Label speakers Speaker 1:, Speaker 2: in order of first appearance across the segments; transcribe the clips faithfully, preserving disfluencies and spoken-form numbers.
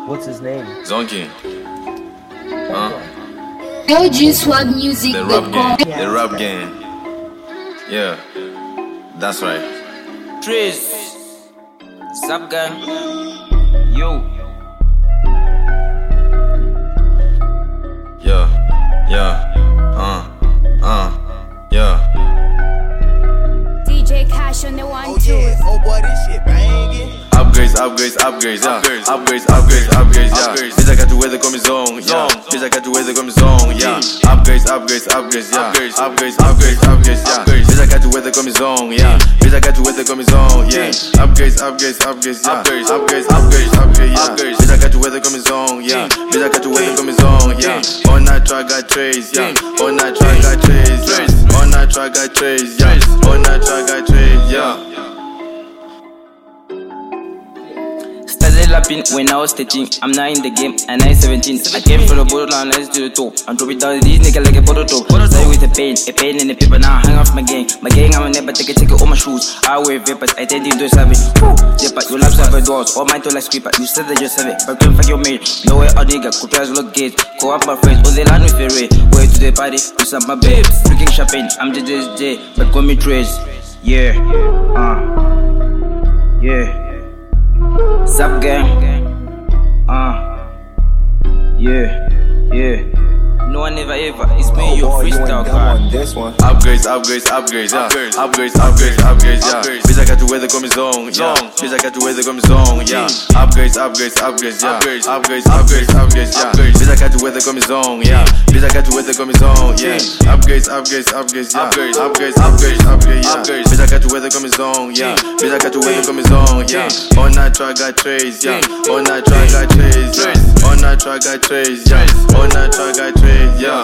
Speaker 1: What's his name?
Speaker 2: Zonky. Huh?
Speaker 3: L G Swag Music.
Speaker 2: The rap game. The rap game. Yeah. That's right.
Speaker 4: Trace. Sup gang. Yo.
Speaker 2: Yeah. Yeah. Uh. Uh. Yeah.
Speaker 5: D J Cash on the one
Speaker 6: Oh
Speaker 5: two.
Speaker 6: yeah, oh boy, this shit bangin'.
Speaker 2: Upgrades, upgrades, upgrades, yeah. Upgrades, upgrades, upgrades, yeah. Bitch, I got you where they call me zone, yeah. Bitch, I got you where they call me zone, yeah. Upgrades, upgrades, upgrades, yeah. Upgrades, upgrades, upgrades, yeah. Bitch, I got you where they call me zone, yeah. Bitch, I got you where they call me zone, yeah. Upgrades, upgrades, upgrades, yeah. Upgrades, upgrades, upgrades, upgrades, yeah. Bitch, I got you where they call me zone, yeah. Bitch, I got you where they call me zone, yeah. On that track, got trace, yeah. On that track, got trace, yeah. On that track, got trace, yeah. On that track, got trace, yeah.
Speaker 4: Started lapping when I was teaching. I'm not in the game, and I'm seventeen. I came from the borderline, let's do the talk. I'm dropping down these niggas like a potato. Stay with the pain, a pain in the paper. Now I hang off my gang. My gang, I'm a never take a take it on my shoes. I wear vapors, I tend to savage. Zipper, you love seven doors. All mine to like sweeper. You said that you have it, but don't fuck your mate. No way, a nigga, could try to look gate. Go up my friends, all they land with the ray. Way to the party, you some my babes. Drinking champagne, I'm the J J, but call me Trace. Yeah, uh, yeah. Sup gang, uh, yeah, yeah. No one ever ever, it's me, your freestyle card.
Speaker 6: This one.
Speaker 2: Upgrades, upgrades, upgrades, yeah. Upgrades, upgrades, upgrades, yeah. Bitch, I got you where they call me zone, yeah. Bitch, I got you where they call me zone, yeah. Upgrades, upgrades, upgrades, yeah. Upgrades, upgrades, upgrades, yeah. Bitch, I got you where they call me zone, yeah. Bitch, I got you where they call me zone, yeah. Upgrades, upgrades, upgrades, yeah. Upgrades, upgrades, upgrades, yeah. Bitch, I got you where they call me zone, yeah. Bitch, I got you where they call me zone, yeah. On that track, got trace, yeah. On that track, got trace, yeah. On that track, got trace, yeah. On that track, got trace. Yeah.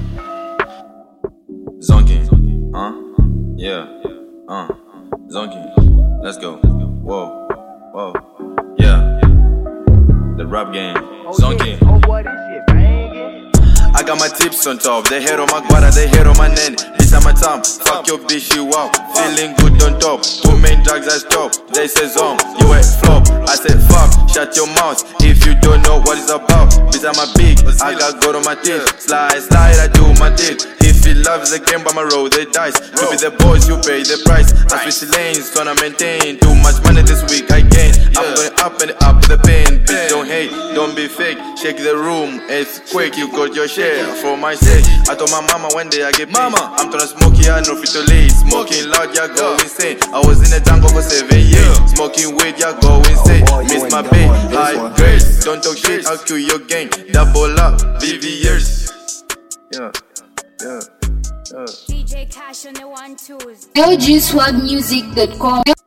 Speaker 2: Zonky, huh? Yeah. Uh. Zonky, let's go. Whoa. Whoa. Yeah. The rap game. Zonky.
Speaker 6: Oh boy, this shit bangin'.
Speaker 2: I got my tips on top. They hit on my guada, they hit on my nen. This time my time. Fuck your bitch, you out. Feeling good on top. Two main drugs I stop. They say zone, you a flop. I said fuck, shut your mouth. If you don't know what it's about. Bitch, I'm a big. I got gold on my teeth. Slide, slide, I do my teeth. If he loves the game by my road, they dice. You be the boss, you pay the price. I switch lanes, gonna maintain. Too much money this week, I gain. I'm going up and up the pain. Bitch, don't hate, don't be fake. Shake the room, it's quick, you got your share. For my sake, I told my mama one day I get mama. I'm tryna smoke, yeah, no fit to late. Smoking loud, yeah, go insane. I was in the jungle for seven years. Smoking weed, yeah, go insane. Miss my babe, high grade. Don't talk shit, I'll kill your gang. Double up, B V years. Yeah, yeah, yeah.
Speaker 5: D J Cash on the one twos.
Speaker 3: L G Swag Music dot com.